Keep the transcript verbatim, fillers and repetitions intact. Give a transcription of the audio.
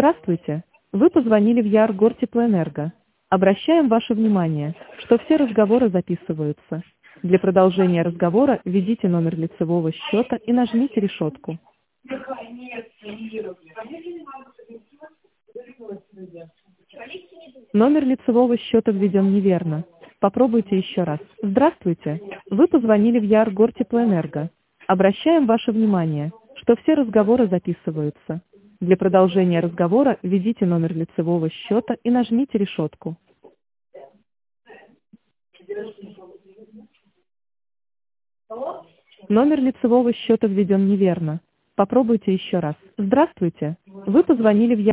Здравствуйте. Вы позвонили в Яр Гортеплоэнерго. Обращаем ваше внимание, что все разговоры записываются. Для продолжения разговора введите номер лицевого счета и нажмите решетку. Номер лицевого счета введен неверно. Попробуйте еще раз. Здравствуйте. Вы позвонили в Яр Гортеплоэнерго. Обращаем ваше внимание, что все разговоры записываются. Для продолжения разговора введите номер лицевого счета и нажмите решетку. Номер лицевого счета введен неверно. Попробуйте еще раз. Здравствуйте. Вы позвонили в Яр